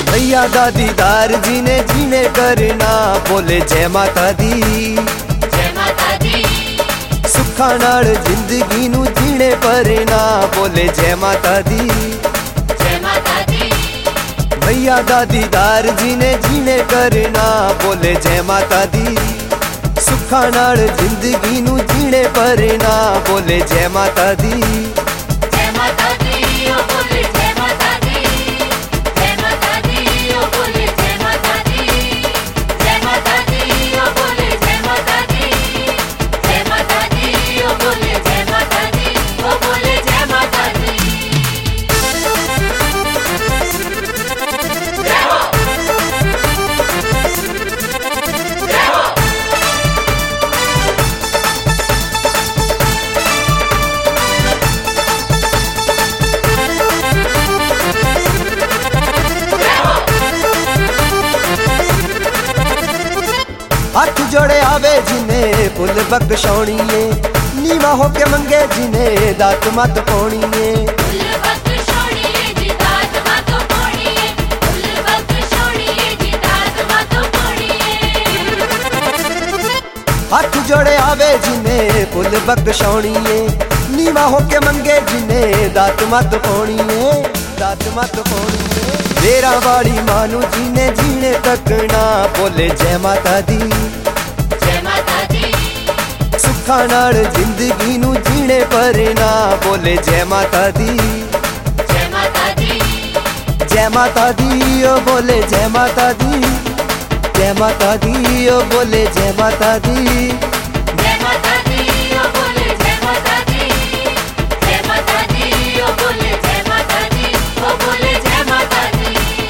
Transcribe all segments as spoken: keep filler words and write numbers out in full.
भैया दादी दार जीने जीने करना बोले जय माता दी, जय माता दी। सुखा नाल जिंदगी नू जीने परना बोले जय माता दी, जय माता दी। भैया दादी दार जीने जीने करना बोले जय माता दी, सुखा नाल जिंदगी नू जीने परना बोले जय माता दी, जय माता दी ओ बोले जय माता दी, जय माता दी ओ बोले जय माता दी, जय माता दी ओ बोले जय माता दी, जय माता दी ओ बोले जय माता दी, ओ बोले जय माता दी। जय हो, जय हो। हाथ जोड़े आवे जिन्हें फुल बख्शौणीए, नीवा होके मंगे जिन्हें दात मत पौणीए। फुल बख्शौणीए जी दात मत पौणीए, फुल बख्शौणीए जी दात मत पौणीए। हाथ जोड़े आवे जिन्हें फुल बख्शौणीए, नीवा होके मंगे जिन्हें दात मत पौणीए, दात मत पौणीए। मेरा वाली मानू जीने जीने तकना बोले जय माता दी, जय माता दी। सुखा नाल जिंदगी नू जीने परना बोले जय माता दी, जय माता दी। जय माता दी ओ बोले जय माता दी, जय माता दी ओ बोले जय माता दी, जय माता दी ओ बोले जय माता दी, जय माता दी ओ बोले जय माता दी, ओ बोले जय माता दी।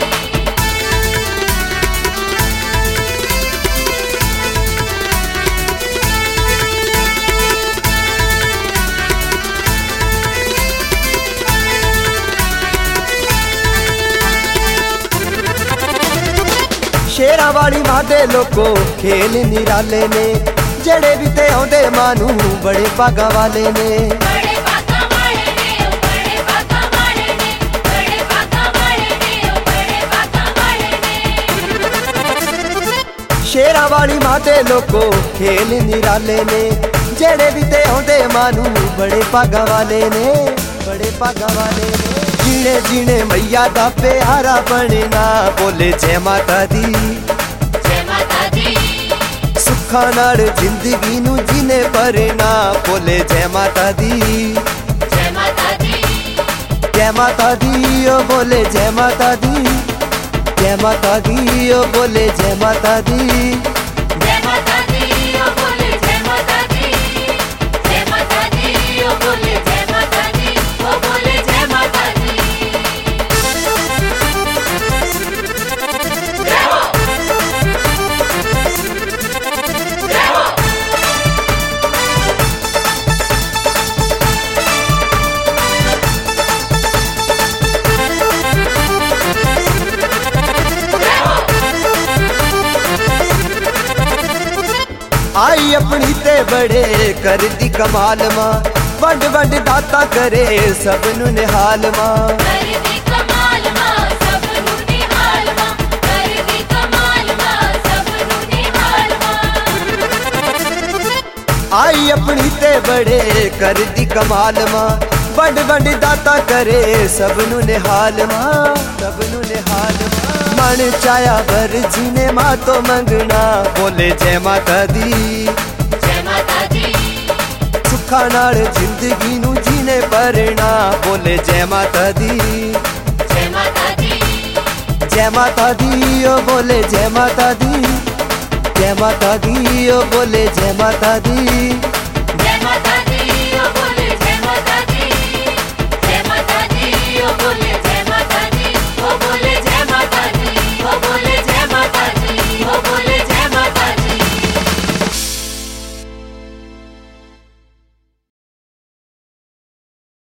शेरा वाली मां दे लोको खेल निराले ने, जड़े भी ते आउंदे मानू बड़े भागा वाले ने। बड़े भागा वाले ने ओ बड़े भागा वाले ने, बड़े भागा वाले ने ओ बड़े भागा वाले ने। शेरा वाली मां दे लोको खेल निराले ने, जड़े भी ते आउंदे मानू बड़े भागा वाले ने, बड़े भागा वाले ने। जीने जीने मैया दा प्यारा बनना बोले जय माता दी, जय माता दी। सुखा नाल जिंदगी नू जीने परना बोले जय माता दी, जय माता दी। जय माता दी ओ बोले जय माता दी, जय माता दी ओ बोले जय माता दी, जय माता दी ओ बोले जय माता दी, जय माता दी ओ बोले जय माता दी, ओ बोले जय माता दी। जय हो, जय हो। आई अपनी ते बड़े कर दी कमाल मां, वंड वंड दाता करे सब नू निहाल मां। कर दी कमाल मां सब नू निहाल मां, कर दी कमाल मां सब नू निहाल मां। आई अपनी ते बड़े कर दी कमाल मां, वंड वंड दाता करे सब नू निहाल मां, सब नू निहाल मां। मन चाया बर जीने मां तो मंगना बोले जय माता दी, जय माता दी। सुखा नाल जिंदगी नू जीने परना बोले जय माता दी, जय माता दी। जय माता दी ओ बोले जय माता दी, जय माता दी ओ बोले जय माता दी।